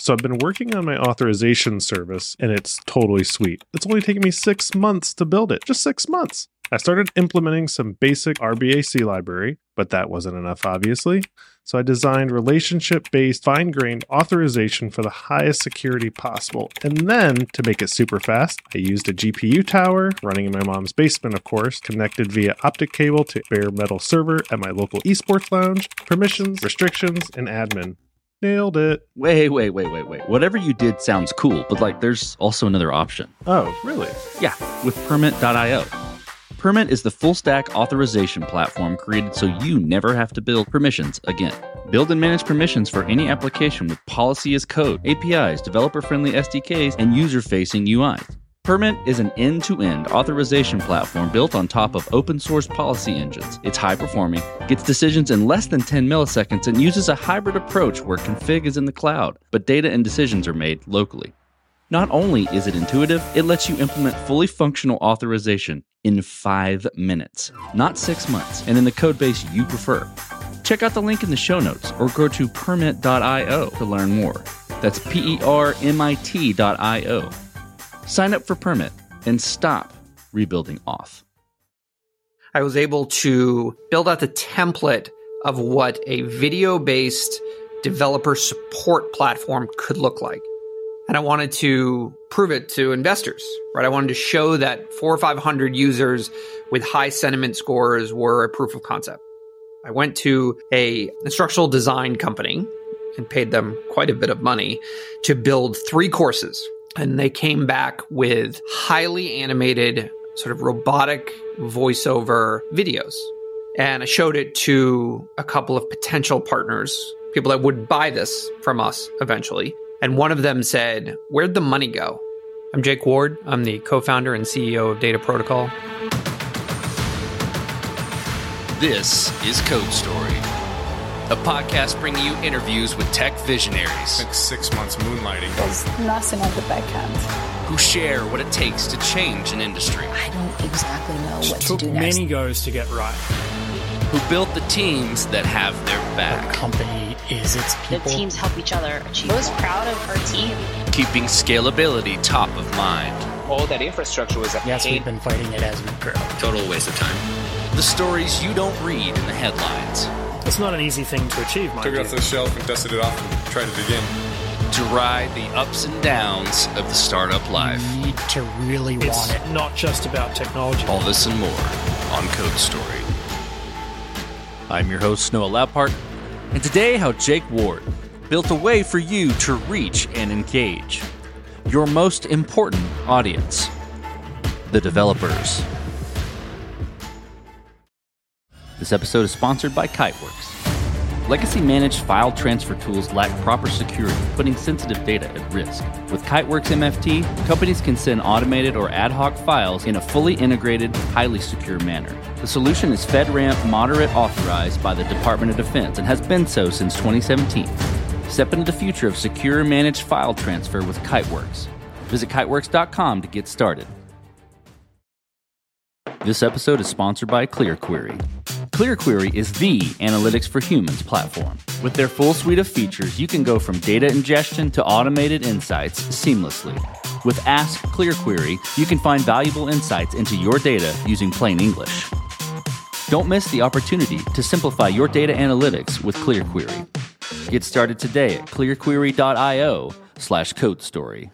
So I've been working on my authorization service, and it's totally sweet. It's only taken me 6 months to build it. Just 6 months. I started implementing some basic RBAC library, but that wasn't enough, obviously. So I designed relationship-based, fine-grained authorization for the highest security possible. And then, to make it super fast, I used a GPU tower, running in my mom's basement, of course, connected via optic cable to bare metal server at my local esports lounge, permissions, restrictions, and admin. Nailed it. Wait. Whatever you did sounds cool, but there's also another option. Oh, really? Yeah, with Permit.io. Permit is the full-stack authorization platform created so you never have to build permissions again. Build and manage permissions for any application with policy as code, APIs, developer-friendly SDKs, and user-facing UIs. Permit is an end-to-end authorization platform built on top of open-source policy engines. It's high-performing, gets decisions in less than 10 milliseconds, and uses a hybrid approach where config is in the cloud, but data and decisions are made locally. Not only is it intuitive, it lets you implement fully functional authorization in 5 minutes, not 6 months, and in the codebase you prefer. Check out the link in the show notes or go to permit.io to learn more. That's permit.io. Sign up for Permit and stop rebuilding auth. I was able to build out the template of what a video-based developer support platform could look like. And I wanted to prove it to investors, right? I wanted to show that 400 or 500 users with high sentiment scores were a proof of concept. I went to a instructional design company and paid them quite a bit of money to build 3 courses. And they came back with highly animated, sort of robotic voiceover videos. And I showed it to a couple of potential partners, people that would buy this from us eventually. And one of them said, "Where'd the money go?" I'm Jake Ward. I'm the co-founder and CEO of Data Protocol. This is Code Story, a podcast bringing you interviews with tech visionaries. Spent 6 months moonlighting. There's nothing on the back end. Who share what it takes to change an industry. I don't exactly know what to took do next. many goes to get right. Who built the teams that have their back. The company is its people. The teams help each other achieve. I was proud of our team. Keeping scalability top of mind. All that infrastructure was a Yes, we've been fighting it as we grow. Total waste of time. The stories you don't read in the headlines. It's not an easy thing to achieve, mind Took it off the shelf and dusted it off and tried it again. To ride the ups and downs of the startup life. You need to really want it. It's not just about technology. All this and more on Code Story. I'm your host, Noah Laupart, and today how Jake Ward built a way for you to reach and engage your most important audience, the developers. This episode is sponsored by Kiteworks. Legacy-managed file transfer tools lack proper security, putting sensitive data at risk. With Kiteworks MFT, companies can send automated or ad hoc files in a fully integrated, highly secure manner. The solution is FedRAMP Moderate authorized by the Department of Defense and has been so since 2017. Step into the future of secure managed file transfer with Kiteworks. Visit kiteworks.com to get started. This episode is sponsored by ClearQuery. ClearQuery is the Analytics for Humans platform. With their full suite of features, you can go from data ingestion to automated insights seamlessly. With Ask ClearQuery, you can find valuable insights into your data using plain English. Don't miss the opportunity to simplify your data analytics with ClearQuery. Get started today at clearquery.io/codestory.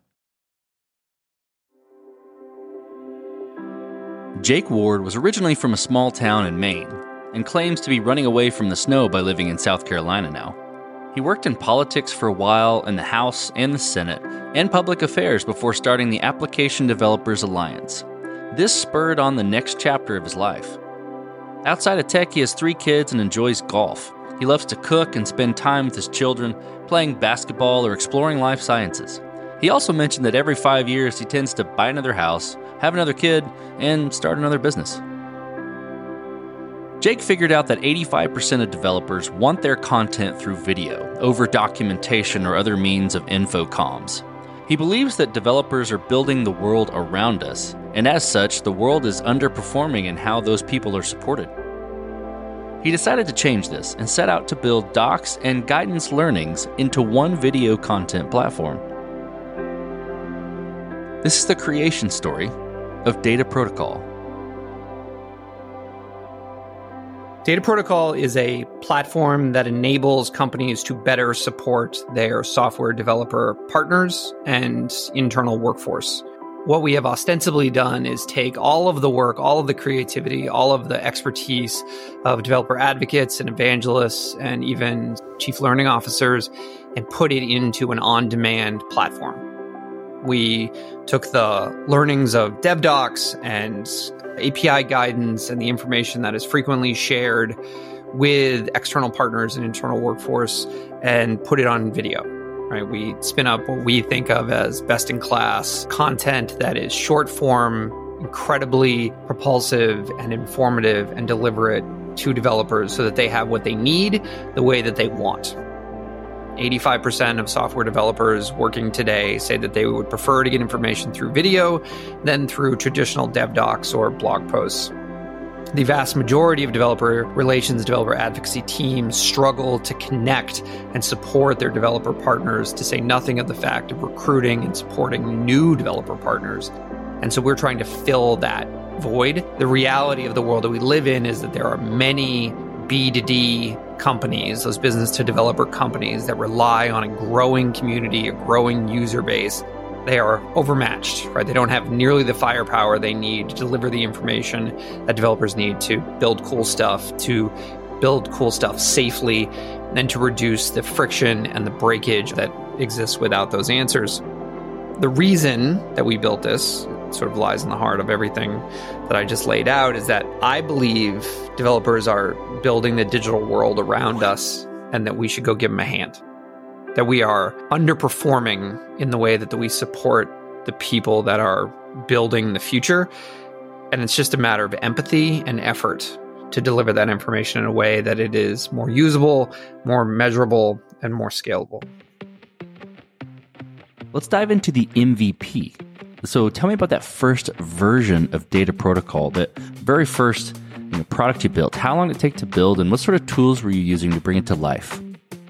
Jake Ward was originally from a small town in Maine and claims to be running away from the snow by living in South Carolina now. He worked in politics for a while in the House and the Senate and public affairs before starting the Application Developers Alliance. This spurred on the next chapter of his life. Outside of tech, he has 3 kids and enjoys golf. He loves to cook and spend time with his children, playing basketball or exploring life sciences. He also mentioned that every 5 years he tends to buy another house, have another kid, and start another business. Jake figured out that 85% of developers want their content through video, over documentation or other means of infocomms. He believes that developers are building the world around us, and as such, the world is underperforming in how those people are supported. He decided to change this and set out to build docs and guidance learnings into one video content platform. This is the creation story of Data Protocol. Data Protocol is a platform that enables companies to better support their software developer partners and internal workforce. What we have ostensibly done is take all of the work, all of the creativity, all of the expertise of developer advocates and evangelists and even chief learning officers and put it into an on-demand platform. We took the learnings of DevDocs and API guidance and the information that is frequently shared with external partners and internal workforce and put it on video. Right? We spin up what we think of as best-in-class content that is short form, incredibly propulsive and informative, and deliver it to developers so that they have what they need the way that they want. 85% of software developers working today say that they would prefer to get information through video than through traditional DevDocs or blog posts. The vast majority of developer relations, developer advocacy teams struggle to connect and support their developer partners, to say nothing of the fact of recruiting and supporting new developer partners. And so we're trying to fill that void. The reality of the world that we live in is that there are many B2D companies, those business to developer companies that rely on a growing community, a growing user base. They are overmatched, right? They don't have nearly the firepower they need to deliver the information that developers need to build cool stuff safely, and to reduce the friction and the breakage that exists without those answers. The reason that we built this sort of lies in the heart of everything that I just laid out, is that I believe developers are building the digital world around us and that we should go give them a hand. That we are underperforming in the way that we support the people that are building the future. And it's just a matter of empathy and effort to deliver that information in a way that it is more usable, more measurable, and more scalable. Let's dive into the MVP. So tell me about that first version of Data Protocol, that very first product you built. How long did it take to build, and what sort of tools were you using to bring it to life?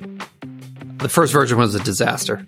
The first version was a disaster.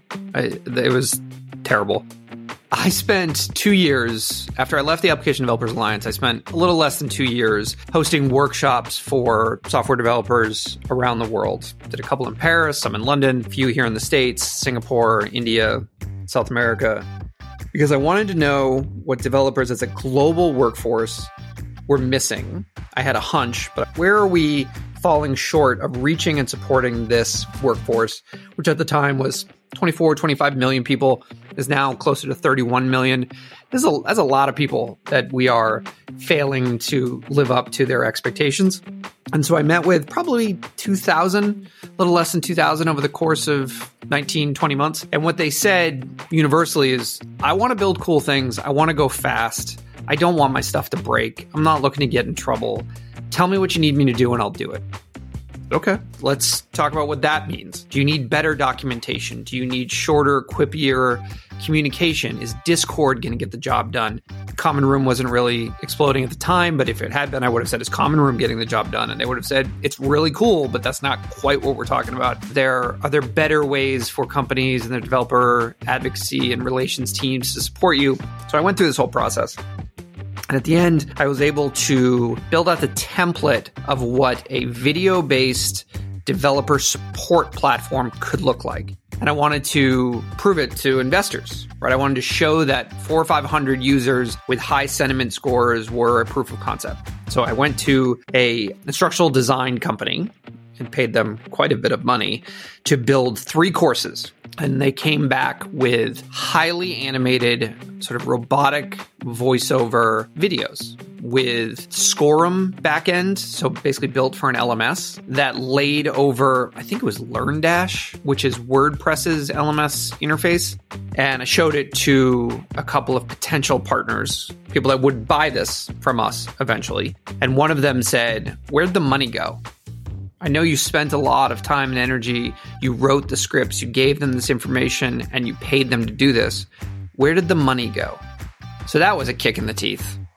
It was terrible. I spent 2 years, after I left the Application Developers Alliance, I spent a little less than 2 years hosting workshops for software developers around the world. Did a couple in Paris, some in London, a few here in the States, Singapore, India, South America, because I wanted to know what developers as a global workforce were missing. I had a hunch, but where are we falling short of reaching and supporting this workforce, which at the time was 24, 25 million people, is now closer to 31 million. That's a lot of people that we are failing to live up to their expectations. And so I met with probably 2,000, a little less than 2,000 over the course of 19, 20 months. And what they said universally is, I want to build cool things. I want to go fast. I don't want my stuff to break. I'm not looking to get in trouble. Tell me what you need me to do and I'll do it. Okay, let's talk about what that means. Do you need better documentation? Do you need shorter, quippier communication? Is Discord going to get the job done? Common Room wasn't really exploding at the time, but if it had been, I would have said, is Common Room getting the job done? And they would have said, it's really cool, but that's not quite what we're talking about. Are there better ways for companies and their developer advocacy and relations teams to support you? So I went through this whole process. And at the end, I was able to build out the template of what a video-based developer support platform could look like. And I wanted to prove it to investors, right? I wanted to show that 400 or 500 users with high sentiment scores were a proof of concept. So I went to an instructional design company and paid them quite a bit of money to build 3 courses. And they came back with highly animated, sort of robotic voiceover videos with Scorum backend, so basically built for an LMS that laid over, I think it was LearnDash, which is WordPress's LMS interface. And I showed it to a couple of potential partners, people that would buy this from us eventually. And one of them said, "Where'd the money go? I know you spent a lot of time and energy. You wrote the scripts, you gave them this information, and you paid them to do this. Where did the money go?" So that was a kick in the teeth.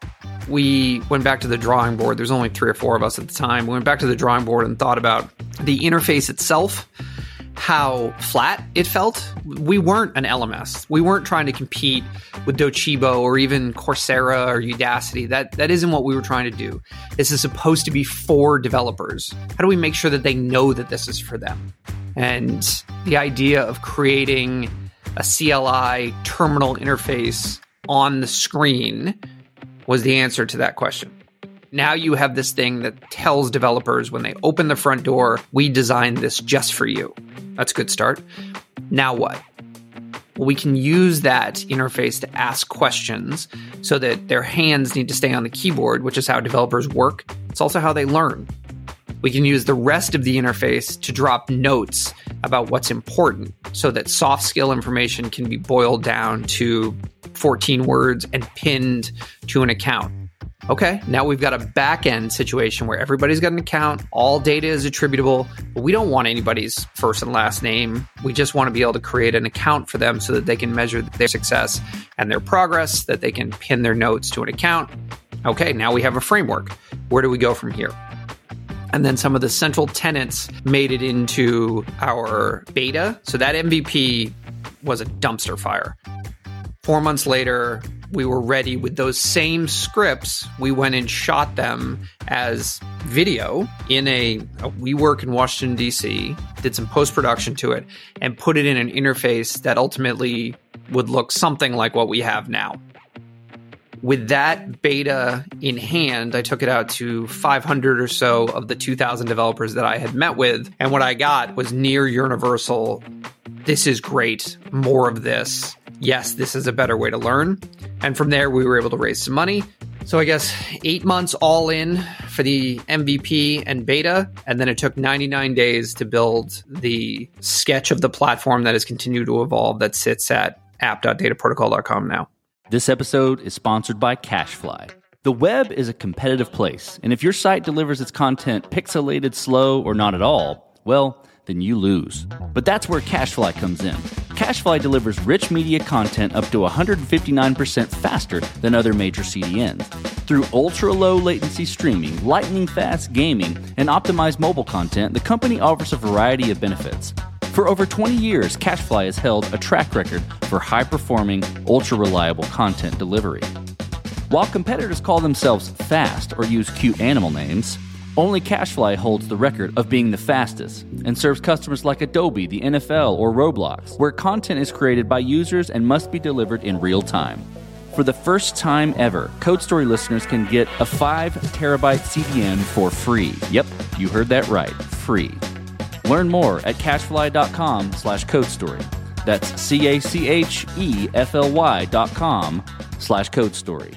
we went back to the drawing board. There's only 3 or 4 of us at the time. We went back to the drawing board and thought about the interface itself, how flat it felt. We weren't an LMS. We weren't trying to compete with Docebo or even Coursera or Udacity. That isn't what we were trying to do. This is supposed to be for developers. How do we make sure that they know that this is for them? And the idea of creating a CLI terminal interface on the screen was the answer to that question. Now you have this thing that tells developers when they open the front door, we designed this just for you. That's a good start. Now what? Well, we can use that interface to ask questions so that their hands need to stay on the keyboard, which is how developers work. It's also how they learn. We can use the rest of the interface to drop notes about what's important so that soft skill information can be boiled down to 14 words and pinned to an account. Okay, now we've got a back-end situation where everybody's got an account, all data is attributable, but we don't want anybody's first and last name. We just want to be able to create an account for them so that they can measure their success and their progress, that they can pin their notes to an account. Okay, now we have a framework. Where do we go from here? And then some of the central tenets made it into our beta. So that MVP was a dumpster fire. 4 months later, we were ready with those same scripts. We went and shot them as video in a WeWork in Washington, D.C., did some post-production to it, and put it in an interface that ultimately would look something like what we have now. With that beta in hand, I took it out to 500 or so of the 2,000 developers that I had met with. And what I got was near universal, this is great, more of this. Yes, this is a better way to learn. And from there, we were able to raise some money. So I guess 8 months all in for the MVP and beta. And then it took 99 days to build the sketch of the platform that has continued to evolve that sits at app.dataprotocol.com now. This episode is sponsored by CacheFly. The web is a competitive place, and if your site delivers its content pixelated, slow, or not at all, well, then you lose. But that's where CacheFly comes in. CacheFly delivers rich media content up to 159% faster than other major CDNs. Through ultra-low latency streaming, lightning-fast gaming, and optimized mobile content, the company offers a variety of benefits. For over 20 years, CacheFly has held a track record for high-performing, ultra-reliable content delivery. While competitors call themselves fast or use cute animal names, only CacheFly holds the record of being the fastest and serves customers like Adobe, the NFL, or Roblox, where content is created by users and must be delivered in real time. For the first time ever, CodeStory listeners can get a 5-terabyte CDN for free. Yep, you heard that right, free. Learn more at cachefly.com/codestory. That's CACHEFLY.com/codestory.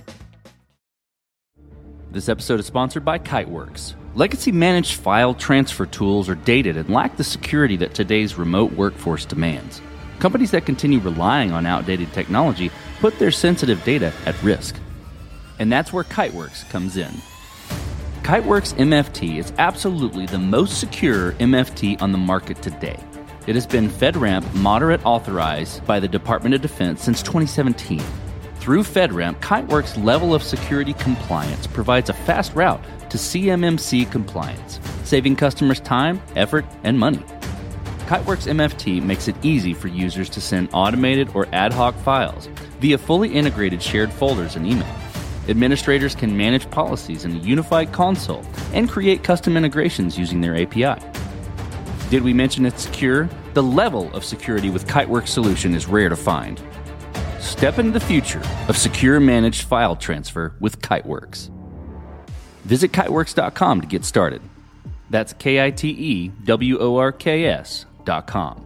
This episode is sponsored by Kiteworks. Legacy managed file transfer tools are dated and lack the security that today's remote workforce demands. Companies that continue relying on outdated technology put their sensitive data at risk. And that's where Kiteworks comes in. Kiteworks MFT is absolutely the most secure MFT on the market today. It has been FedRAMP moderate authorized by the Department of Defense since 2017. Through FedRAMP, Kiteworks' level of security compliance provides a fast route to CMMC compliance, saving customers time, effort, and money. Kiteworks MFT makes it easy for users to send automated or ad hoc files via fully integrated shared folders and email. Administrators can manage policies in a unified console and create custom integrations using their API. Did we mention it's secure? The level of security with Kiteworks solution is rare to find. Step into the future of secure managed file transfer with Kiteworks. Visit kiteworks.com to get started. That's KITEWORKS.com.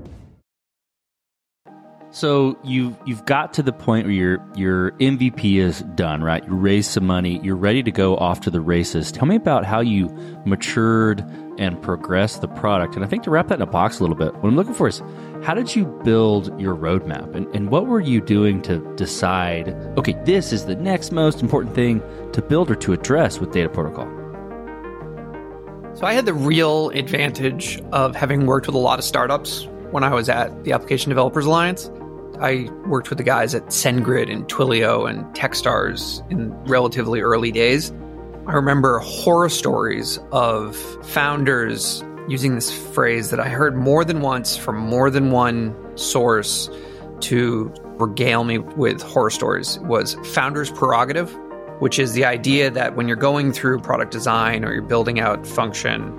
So you've got to the point where your MVP is done, right? You raised some money. You're ready to go off to the races. Tell me about how you matured and progressed the product. And I think to wrap that in a box a little bit, what I'm looking for is how did you build your roadmap? And what were you doing to decide, okay, this is the next most important thing to build or to address with Data Protocol? So I had the real advantage of having worked with a lot of startups when I was at the Application Developers Alliance. I worked with the guys at SendGrid and Twilio and Techstars in relatively early days. I remember horror stories of founders using this phrase that I heard more than once from more than one source to regale me with horror stories. It was founder's prerogative, which is the idea that when you're going through product design or you're building out function,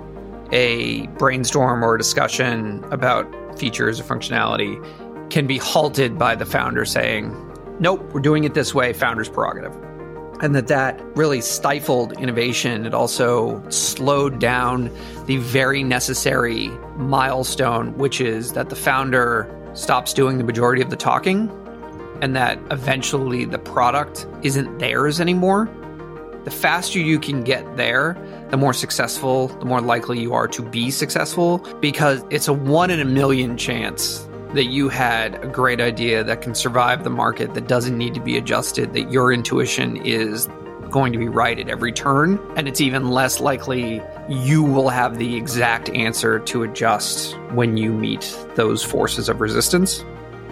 a brainstorm or a discussion about features or functionality can be halted by the founder saying, nope, we're doing it this way, founder's prerogative. And that really stifled innovation. It also slowed down the very necessary milestone, which is that the founder stops doing the majority of the talking and that eventually the product isn't theirs anymore. The faster you can get there, the more successful, the more likely you are to be successful, because it's a 1 in a million chance that you had a great idea that can survive the market, that doesn't need to be adjusted, that your intuition is going to be right at every turn. And it's even less likely you will have the exact answer to adjust when you meet those forces of resistance.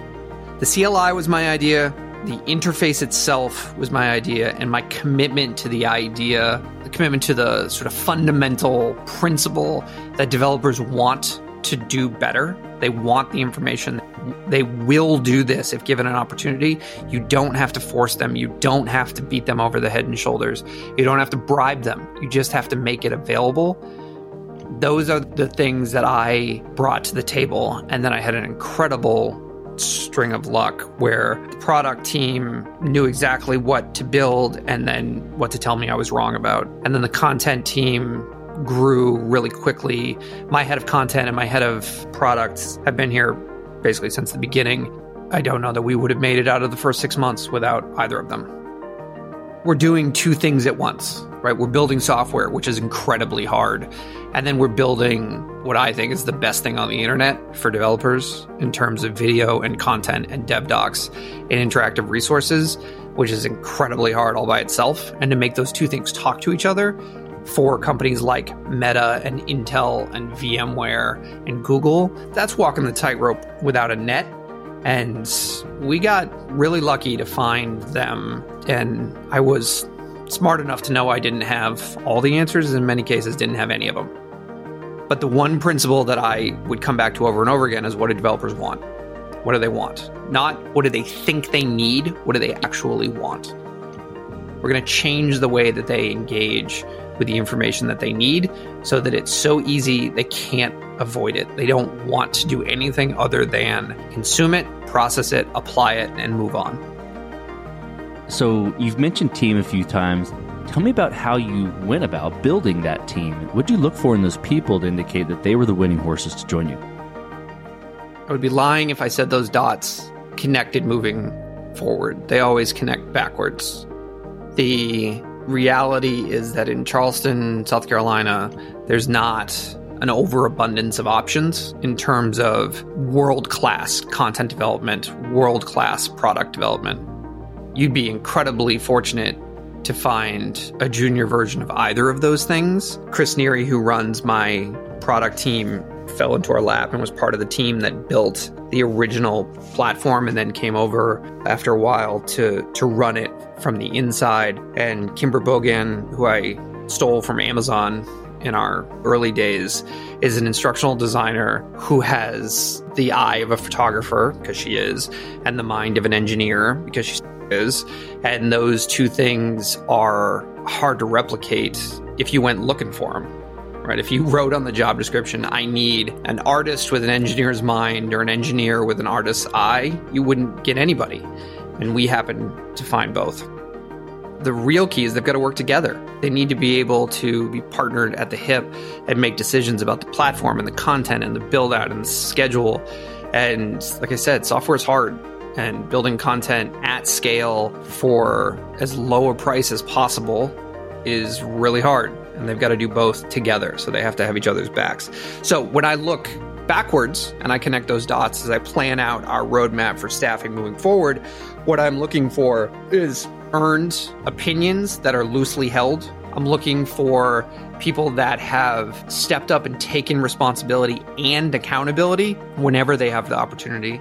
The CLI was my idea. The interface itself was my idea, and my commitment to the idea, the commitment to the sort of fundamental principle that developers want to do better. They want the information. They will do this if given an opportunity. You don't have to force them. You don't have to beat them over the head and shoulders. You don't have to bribe them. You just have to make it available. Those are the things that I brought to the table. And then I had an incredible string of luck where the product team knew exactly what to build and then what to tell me I was wrong about. And then the content team grew really quickly. My head of content and my head of products have been here basically since the beginning. I don't know that we would have made it out of the first 6 months without either of them. We're doing two things at once, right? We're building software, which is incredibly hard. And then we're building what I think is the best thing on the internet for developers in terms of video and content and dev docs and interactive resources, which is incredibly hard all by itself. And to make those two things talk to each other for companies like Meta and Intel and VMware and Google, that's walking the tightrope without a net. And we got really lucky to find them. And I was smart enough to know I didn't have all the answers, in many cases didn't have any of them. But the one principle that I would come back to over and over again is, what do developers want? What do they want? Not what do they think they need, what do they actually want? We're going to change the way that they engage with the information that they need so that it's so easy they can't avoid it. They don't want to do anything other than consume it, process it, apply it, and move on. So you've mentioned team a few times. Tell me about how you went about building that team. What did you look for in those people to indicate that they were the winning horses to join you? I would be lying if I said those dots connected moving forward. They always connect backwards. The reality is that in Charleston, South Carolina, there's not an overabundance of options in terms of world-class content development, world-class product development. You'd be incredibly fortunate to find a junior version of either of those things. Chris Neary, who runs my product team, fell into our lap and was part of the team that built the original platform and then came over after a while to run it from the inside. And Kimber Bogan, who I stole from Amazon in our early days, is an instructional designer who has the eye of a photographer, because she is, and the mind of an engineer, because she is. And those two things are hard to replicate if you went looking for them. Right? If you wrote on the job description, I need an artist with an engineer's mind or an engineer with an artist's eye, you wouldn't get anybody. And we happen to find both. The real key is they've got to work together. They need to be able to be partnered at the hip and make decisions about the platform and the content and the build out and the schedule. And like I said, software is hard. And building content at scale for as low a price as possible is really hard. And they've got to do both together. So they have to have each other's backs. So when I look backwards and I connect those dots as I plan out our roadmap for staffing moving forward, what I'm looking for is earned opinions that are loosely held. I'm looking for people that have stepped up and taken responsibility and accountability whenever they have the opportunity.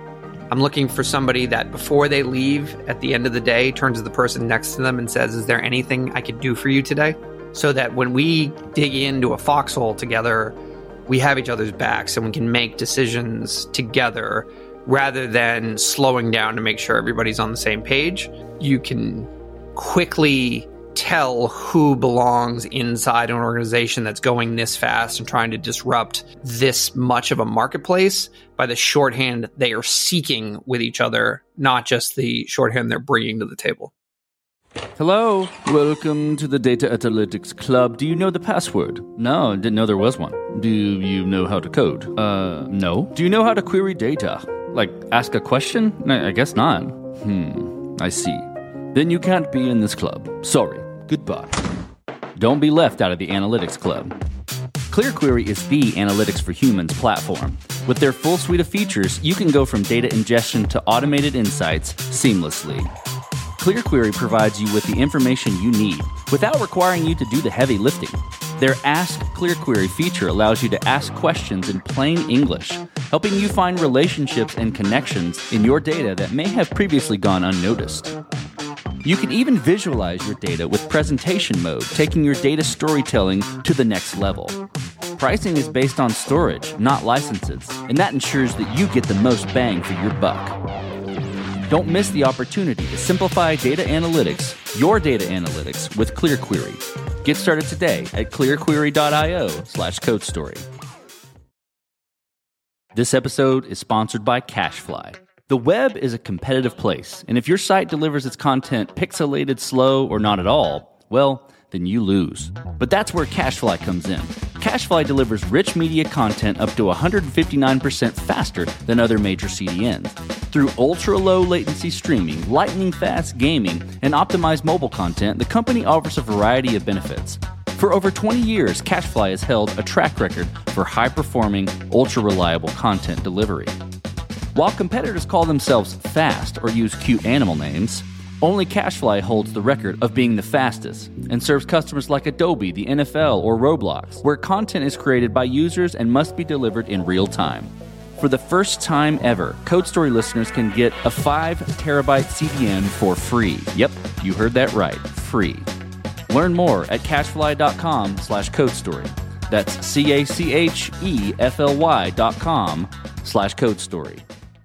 I'm looking for somebody that before they leave at the end of the day, turns to the person next to them and says, is there anything I could do for you today? So that when we dig into a foxhole together, we have each other's backs and we can make decisions together rather than slowing down to make sure everybody's on the same page. You can quickly tell who belongs inside an organization that's going this fast and trying to disrupt this much of a marketplace by the shorthand they are seeking with each other, not just the shorthand they're bringing to the table. Hello, welcome to the Data Analytics Club. Do you know the password? No, didn't know there was one. Do you know how to code? No. Do you know how to query data? Like, ask a question? I guess not. I see. Then you can't be in this club. Sorry. Goodbye. Don't be left out of the Analytics Club. ClearQuery is the Analytics for Humans platform. With their full suite of features, you can go from data ingestion to automated insights seamlessly. ClearQuery provides you with the information you need without requiring you to do the heavy lifting. Their Ask ClearQuery feature allows you to ask questions in plain English, helping you find relationships and connections in your data that may have previously gone unnoticed. You can even visualize your data with presentation mode, taking your data storytelling to the next level. Pricing is based on storage, not licenses, and that ensures that you get the most bang for your buck. Don't miss the opportunity to simplify data analytics, your data analytics, with ClearQuery. Get started today at clearquery.io/codestory. This episode is sponsored by CacheFly. The web is a competitive place, and if your site delivers its content pixelated, slow, or not at all, well, then you lose. But that's where CacheFly comes in. CacheFly delivers rich media content up to 159% faster than other major CDNs. Through ultra-low latency streaming, lightning-fast gaming, and optimized mobile content, the company offers a variety of benefits. For over 20 years, CacheFly has held a track record for high-performing, ultra-reliable content delivery. While competitors call themselves fast or use cute animal names, only CacheFly holds the record of being the fastest and serves customers like Adobe, the NFL, or Roblox, where content is created by users and must be delivered in real time. For the first time ever, CodeStory listeners can get a 5 terabyte CDN for free. Yep, you heard that right, free. Learn more at cachefly.com/codestory. That's CACHEFLY.com/codestory.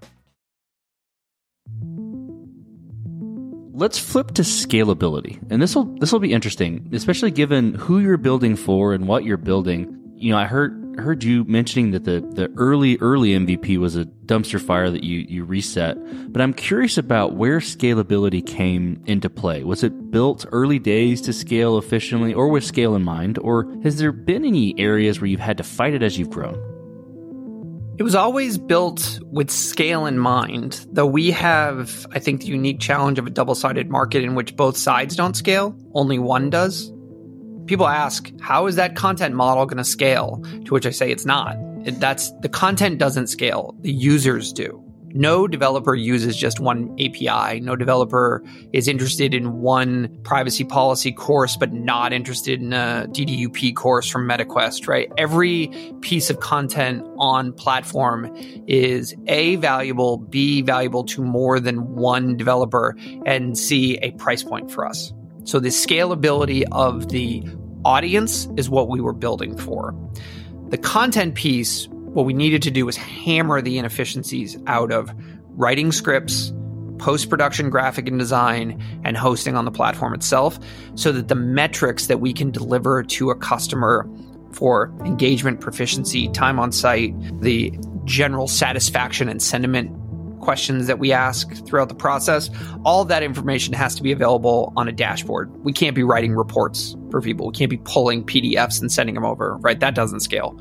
Let's flip to scalability. And this will be interesting, especially given who you're building for and what you're building. You know, I heard you mentioning that the early MVP was a dumpster fire that you reset. But I'm curious about where scalability came into play. Was it built early days to scale efficiently or with scale in mind? Or has there been any areas where you've had to fight it as you've grown? It was always built with scale in mind, though we have, I think, the unique challenge of a double-sided market in which both sides don't scale, only one does. People ask, how is that content model going to scale? To which I say it's not. The content doesn't scale, the users do. No developer uses just one API. No developer is interested in one privacy policy course, but not interested in a DDUP course from MetaQuest, right? Every piece of content on platform is A, valuable, B, valuable to more than one developer, and C, a price point for us. So the scalability of the audience is what we were building for. The content piece, what we needed to do was hammer the inefficiencies out of writing scripts, post-production graphic and design, and hosting on the platform itself so that the metrics that we can deliver to a customer for engagement, proficiency, time on site, the general satisfaction and sentiment questions that we ask throughout the process, all that information has to be available on a dashboard. We can't be writing reports for people. We can't be pulling PDFs and sending them over, right? That doesn't scale.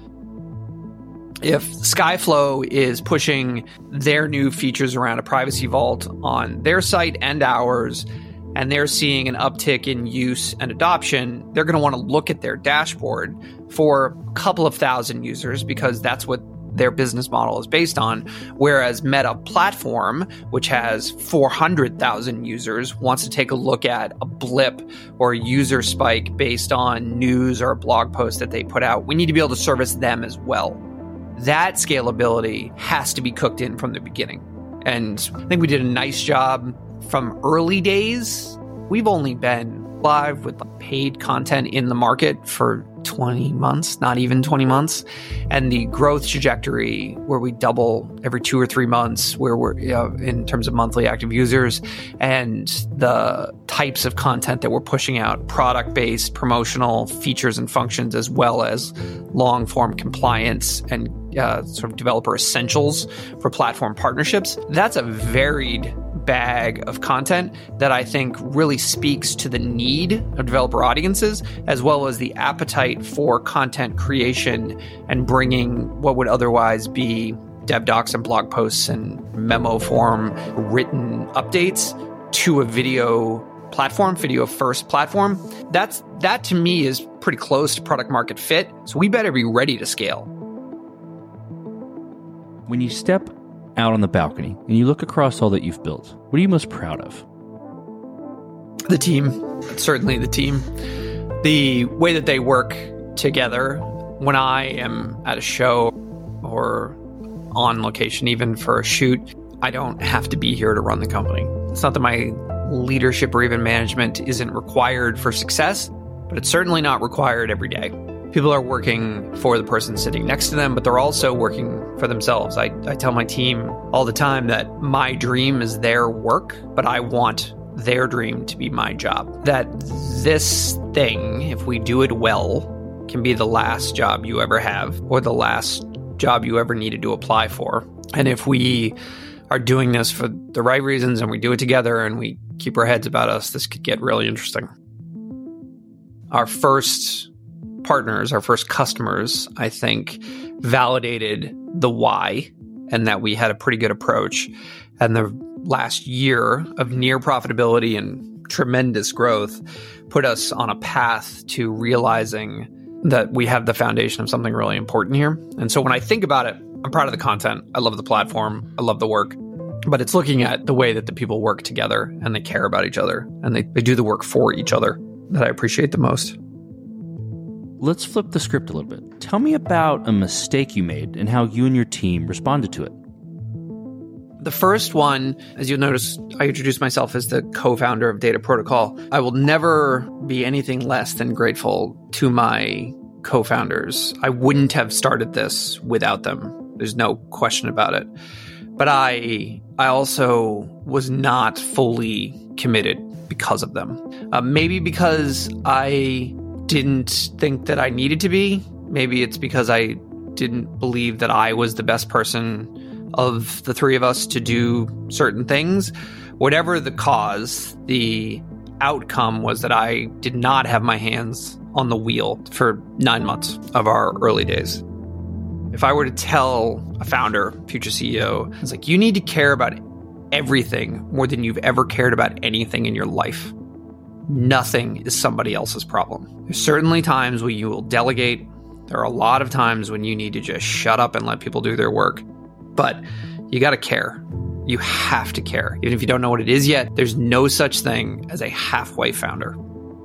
If Skyflow is pushing their new features around a privacy vault on their site and ours, and they're seeing an uptick in use and adoption, they're going to want to look at their dashboard for a couple of thousand users because that's what their business model is based on. Whereas Meta Platform, which has 400,000 users, wants to take a look at a blip or a user spike based on news or a blog post that they put out. We need to be able to service them as well. That scalability has to be cooked in from the beginning. And I think we did a nice job from early days. We've only been live with paid content in the market for 20 months, not even 20 months. And the growth trajectory where we double every 2 or 3 months, where we're in terms of monthly active users, and the types of content that we're pushing out, product-based, promotional features and functions, as well as long-form compliance and sort of developer essentials for platform partnerships. That's a varied bag of content that I think really speaks to the need of developer audiences, as well as the appetite for content creation and bringing what would otherwise be dev docs and blog posts and memo form written updates to a video platform, video first platform. That to me is pretty close to product market fit. So we better be ready to scale. When you step out on the balcony and you look across all that you've built, what are you most proud of? The team. Certainly the team. The way that they work together. When I am at a show or on location, even for a shoot, I don't have to be here to run the company. It's not that my leadership or even management isn't required for success, but it's certainly not required every day. People are working for the person sitting next to them, but they're also working for themselves. I tell my team all the time that my dream is their work, but I want their dream to be my job. That this thing, if we do it well, can be the last job you ever have or the last job you ever needed to apply for. And if we are doing this for the right reasons and we do it together and we keep our heads about us, this could get really interesting. Our first partners, our first customers, I think, validated the why and that we had a pretty good approach. And the last year of near profitability and tremendous growth put us on a path to realizing that we have the foundation of something really important here. And so when I think about it, I'm proud of the content. I love the platform. I love the work. But it's looking at the way that the people work together and they care about each other and they do the work for each other that I appreciate the most. Let's flip the script a little bit. Tell me about a mistake you made and how you and your team responded to it. The first one, as you'll notice, I introduced myself as the co-founder of Data Protocol. I will never be anything less than grateful to my co-founders. I wouldn't have started this without them. There's no question about it. But I also was not fully committed because of them. Maybe because I didn't think that I needed to be. Maybe it's because I didn't believe that I was the best person of the three of us to do certain things. Whatever the cause, the outcome was that I did not have my hands on the wheel for 9 months of our early days. If I were to tell a founder, future CEO, it's like, you need to care about everything more than you've ever cared about anything in your life. Nothing is somebody else's problem. There's certainly times when you will delegate. There are a lot of times when you need to just shut up and let people do their work. But you got to care. You have to care. Even if you don't know what it is yet, there's no such thing as a halfway founder.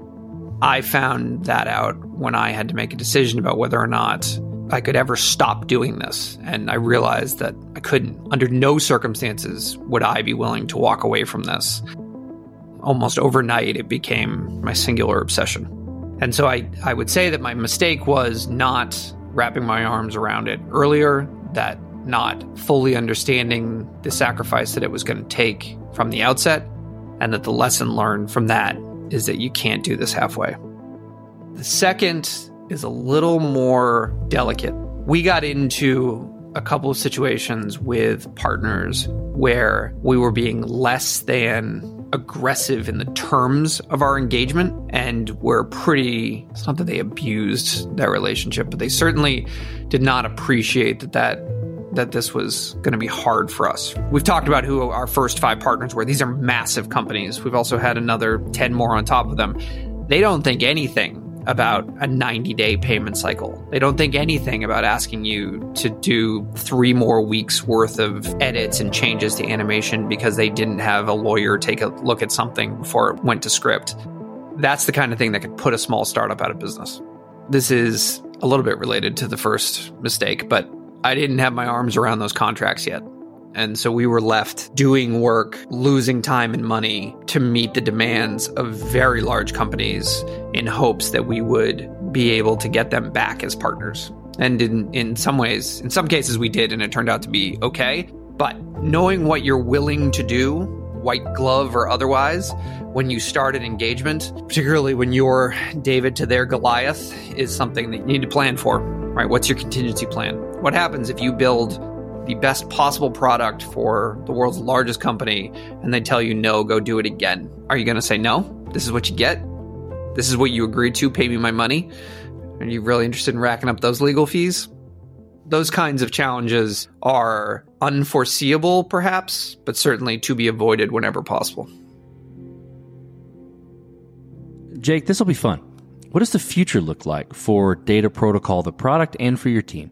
I found that out when I had to make a decision about whether or not I could ever stop doing this. And I realized that I couldn't. Under no circumstances would I be willing to walk away from this. Almost overnight, it became my singular obsession. And so I would say that my mistake was not wrapping my arms around it earlier, that not fully understanding the sacrifice that it was going to take from the outset, and that the lesson learned from that is that you can't do this halfway. The second is a little more delicate. We got into a couple of situations with partners where we were being less than aggressive in the terms of our engagement, and were pretty, it's not that they abused that relationship, but they certainly did not appreciate that this was going to be hard for us. We've talked about who our first 5 partners were. These are massive companies. We've also had another 10 more on top of them. They don't think anything about a 90-day payment cycle. They don't think anything about asking you to do 3 more weeks worth of edits and changes to animation because they didn't have a lawyer take a look at something before it went to script. That's the kind of thing that could put a small startup out of business. This is a little bit related to the first mistake, but I didn't have my arms around those contracts yet. And so we were left doing work, losing time and money to meet the demands of very large companies in hopes that we would be able to get them back as partners. And in some ways, in some cases we did, and it turned out to be okay. But knowing what you're willing to do, white glove or otherwise, when you start an engagement, particularly when you're David to their Goliath, is something that you need to plan for, right? What's your contingency plan? What happens if you build the best possible product for the world's largest company and they tell you, no, go do it again? Are you going to say, no, this is what you get? This is what you agreed to, pay me my money? Are you really interested in racking up those legal fees? Those kinds of challenges are unforeseeable, perhaps, but certainly to be avoided whenever possible. Jake, this will be fun. What does the future look like for Data Protocol, the product, and for your team?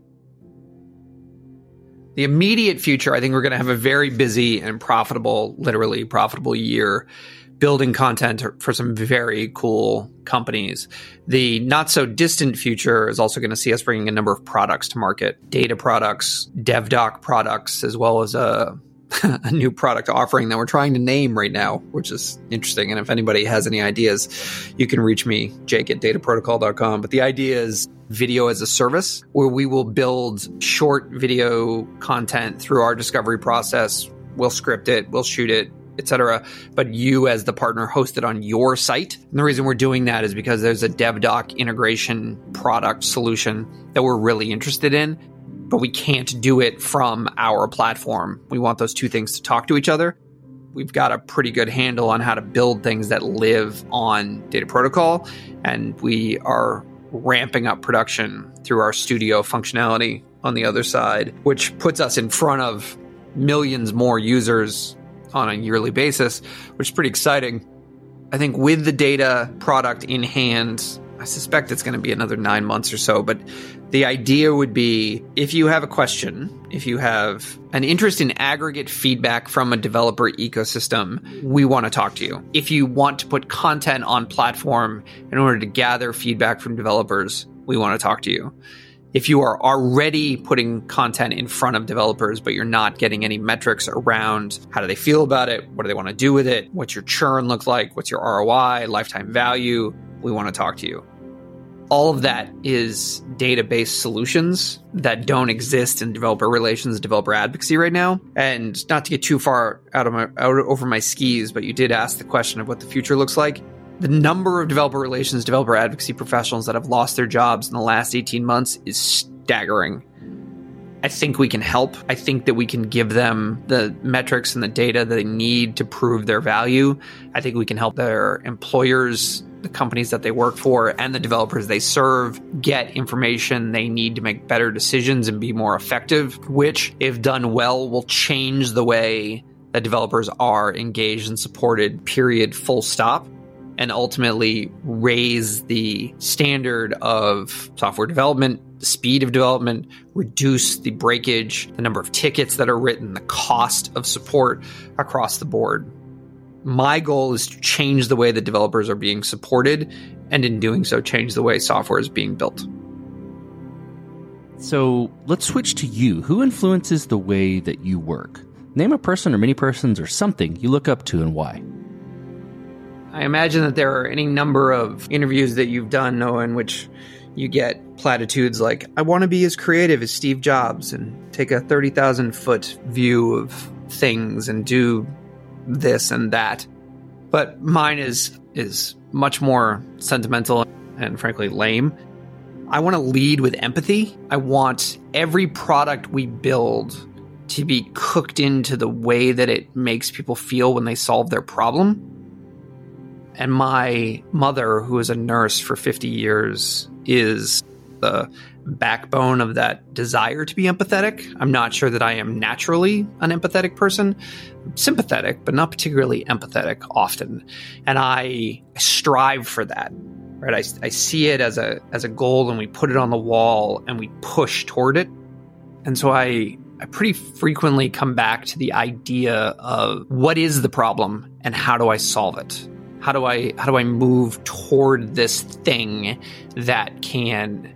The immediate future, I think we're going to have a very busy and profitable, literally profitable year building content for some very cool companies. The not so distant future is also going to see us bringing a number of products to market, data products, DevDoc products, as well as a new product offering that we're trying to name right now, which is interesting. And if anybody has any ideas, you can reach me, jake@dataprotocol.com. But the idea is video as a service, where we will build short video content through our discovery process. We'll script it, we'll shoot it, etc. But you as the partner host it on your site. And the reason we're doing that is because there's a DevDoc integration product solution that we're really interested in, but we can't do it from our platform. We want those two things to talk to each other. We've got a pretty good handle on how to build things that live on Data Protocol, and we are ramping up production through our studio functionality on the other side, which puts us in front of millions more users on a yearly basis, which is pretty exciting. I think with the data product in hand, I suspect it's going to be another 9 months or so, but the idea would be, if you have a question, if you have an interest in aggregate feedback from a developer ecosystem, we want to talk to you. If you want to put content on platform in order to gather feedback from developers, we want to talk to you. If you are already putting content in front of developers, but you're not getting any metrics around how do they feel about it, what do they want to do with it, what's your churn look like, what's your ROI, lifetime value, we want to talk to you. All of that is database solutions that don't exist in developer relations, developer advocacy right now. And not to get too far out over my skis, but you did ask the question of what the future looks like. The number of developer relations, developer advocacy professionals that have lost their jobs in the last 18 months is staggering. I think we can help. I think that we can give them the metrics and the data that they need to prove their value. I think we can help their employers, the companies that they work for, and the developers they serve get information they need to make better decisions and be more effective, which, if done well, will change the way that developers are engaged and supported, period, full stop, and ultimately raise the standard of software development, the speed of development, reduce the breakage, the number of tickets that are written, the cost of support across the board. My goal is to change the way that developers are being supported, and in doing so, change the way software is being built. So let's switch to you. Who influences the way that you work? Name a person or many persons or something you look up to and why. I imagine that there are any number of interviews that you've done, Noah, in which you get platitudes like, I want to be as creative as Steve Jobs and take a 30,000-foot view of things and do this and that. But mine is much more sentimental and frankly lame. I want to lead with empathy. I want every product we build to be cooked into the way that it makes people feel when they solve their problem. And my mother, who is a nurse for 50 years, is the backbone of that desire to be empathetic. I'm not sure that I am naturally an empathetic person. I'm sympathetic, but not particularly empathetic often. And I strive for that. Right? I see it as a goal, and we put it on the wall and we push toward it. And so I pretty frequently come back to the idea of what is the problem and how do I solve it? How do I move toward this thing that can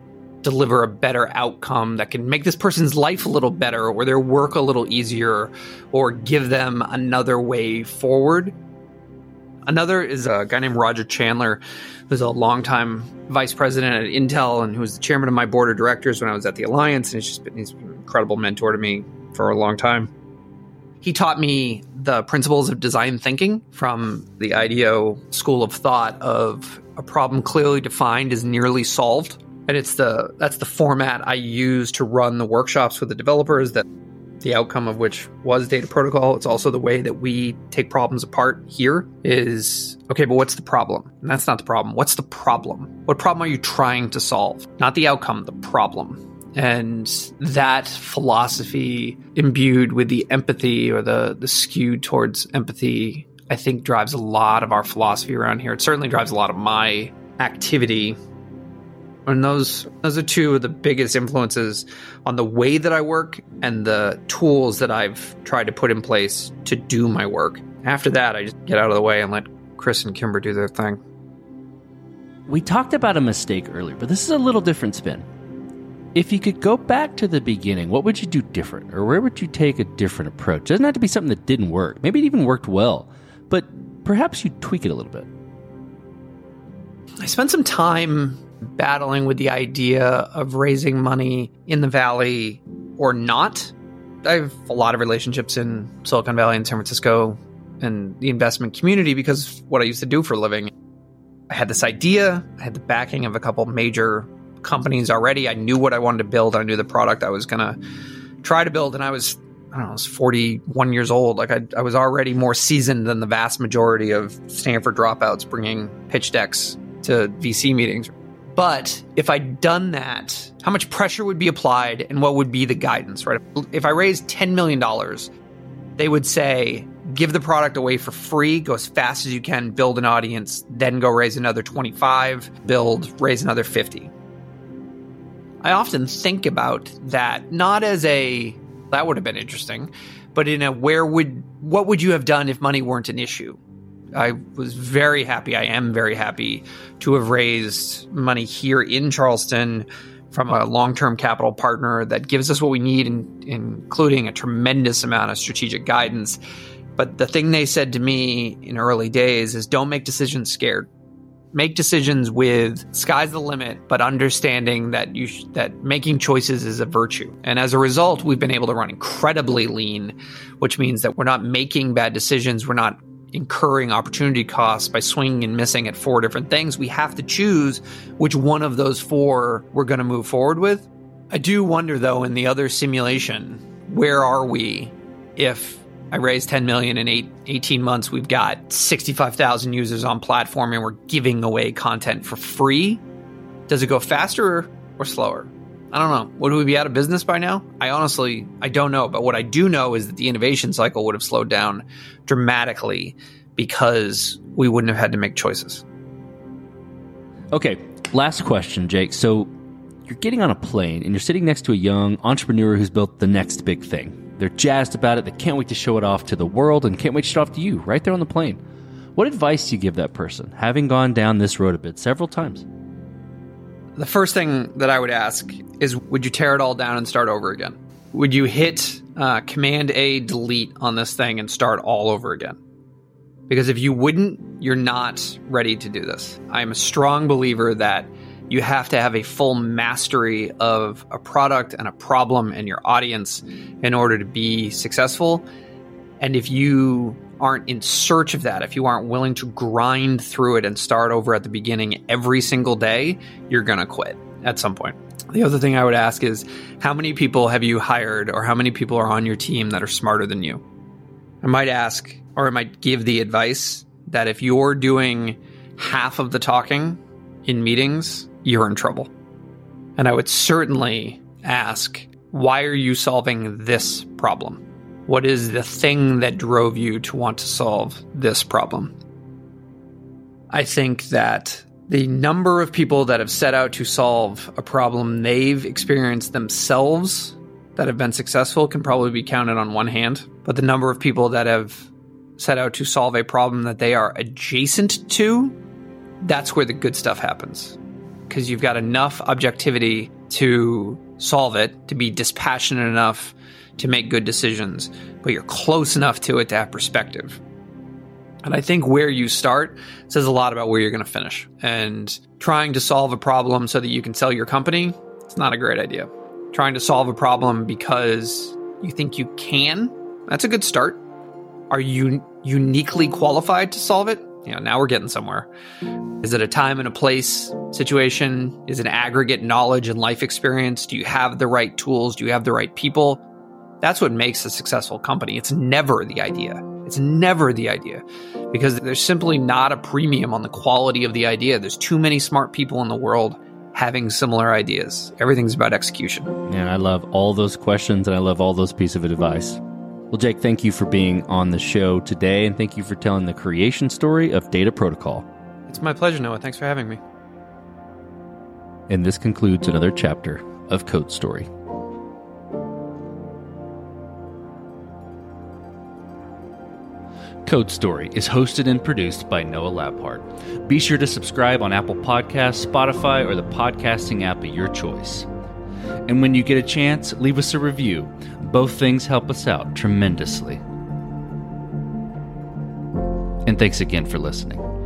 deliver a better outcome that can make this person's life a little better or their work a little easier or give them another way forward. Another is a guy named Roger Chandler, who's a longtime vice president at Intel and who was the chairman of my board of directors when I was at the Alliance. And he's been an incredible mentor to me for a long time. He taught me the principles of design thinking from the IDEO school of thought of a problem clearly defined is nearly solved. And that's the format I use to run the workshops with the developers, that the outcome of which was data protocol. It's also the way that we take problems apart here is, okay, but what's the problem? And that's not the problem. What's the problem? What problem are you trying to solve? Not the outcome, the problem. And that philosophy imbued with the empathy or the skew towards empathy, I think drives a lot of our philosophy around here. It certainly drives a lot of my activity. And those are two of the biggest influences on the way that I work and the tools that I've tried to put in place to do my work. After that, I just get out of the way and let Chris and Kimber do their thing. We talked about a mistake earlier, but this is a little different spin. If you could go back to the beginning, what would you do different? Or where would you take a different approach? It doesn't have to be something that didn't work. Maybe it even worked well, but perhaps you tweak it a little bit. I spent some time battling with the idea of raising money in the Valley or not. I have a lot of relationships in Silicon Valley and San Francisco and the investment community because of what I used to do for a living. I had this idea. I had the backing of a couple major companies already. I knew what I wanted to build. I knew the product I was going to try to build. And I was 41 years old. Like I was already more seasoned than the vast majority of Stanford dropouts bringing pitch decks to VC meetings. But if I'd done that, how much pressure would be applied and what would be the guidance, right? If I raised $10 million, they would say, give the product away for free, go as fast as you can, build an audience, then go raise another 25, raise another 50. I often think about that, not as that would have been interesting, but in what would you have done if money weren't an issue? I was very happy. I am very happy to have raised money here in Charleston from a long-term capital partner that gives us what we need, including a tremendous amount of strategic guidance. But the thing they said to me in early days is don't make decisions scared. Make decisions with sky's the limit, but understanding that that making choices is a virtue. And as a result, we've been able to run incredibly lean, which means that we're not making bad decisions. We're not incurring opportunity costs by swinging and missing at 4 different things. We have to choose which one of those 4 we're going to move forward with. I do wonder, though, in the other simulation, where are we if I raised $10 million in 18 months, we've got 65,000 users on platform and we're giving away content for free? Does it go faster or slower? I don't know. Would we be out of business by now? I don't know. But what I do know is that the innovation cycle would have slowed down dramatically because we wouldn't have had to make choices. Okay, last question, Jake. So you're getting on a plane and you're sitting next to a young entrepreneur who's built the next big thing. They're jazzed about it. They can't wait to show it off to the world and can't wait to show it off to you right there on the plane. What advice do you give that person, having gone down this road a bit several times? The first thing that I would ask is, would you tear it all down and start over again? Would you hit Command A, delete on this thing and start all over again? Because if you wouldn't, you're not ready to do this. I'm a strong believer that you have to have a full mastery of a product and a problem and your audience in order to be successful. And if you aren't in search of that, if you aren't willing to grind through it and start over at the beginning every single day, you're going to quit at some point. The other thing I would ask is, how many people have you hired or how many people are on your team that are smarter than you? I might ask, or I might give the advice that if you're doing half of the talking in meetings, you're in trouble. And I would certainly ask, why are you solving this problem? What is the thing that drove you to want to solve this problem? I think that the number of people that have set out to solve a problem they've experienced themselves that have been successful can probably be counted on one hand. But the number of people that have set out to solve a problem that they are adjacent to, that's where the good stuff happens. Because you've got enough objectivity to solve it, to be dispassionate enough to make good decisions, but you're close enough to it to have perspective. And I think where you start says a lot about where you're going to finish. And trying to solve a problem so that you can sell your company, it's not a great idea. Trying to solve a problem because you think you can, that's a good start. Are you uniquely qualified to solve it? Now we're getting somewhere. Is it a time and a place situation? Is it aggregate knowledge and life experience? Do you have the right tools? Do you have the right people? That's what makes a successful company. It's never the idea. It's never the idea, because there's simply not a premium on the quality of the idea. There's too many smart people in the world having similar ideas. Everything's about execution. Yeah, I love all those questions, and I love all those pieces of advice. Well, Jake, thank you for being on the show today, and thank you for telling the creation story of Data Protocol. It's my pleasure, Noah. Thanks for having me. And this concludes another chapter of Code Story. Code Story is hosted and produced by Noah Labhart. Be sure to subscribe on Apple Podcasts, Spotify, or the podcasting app of your choice. And when you get a chance, leave us a review. Both things help us out tremendously. And thanks again for listening.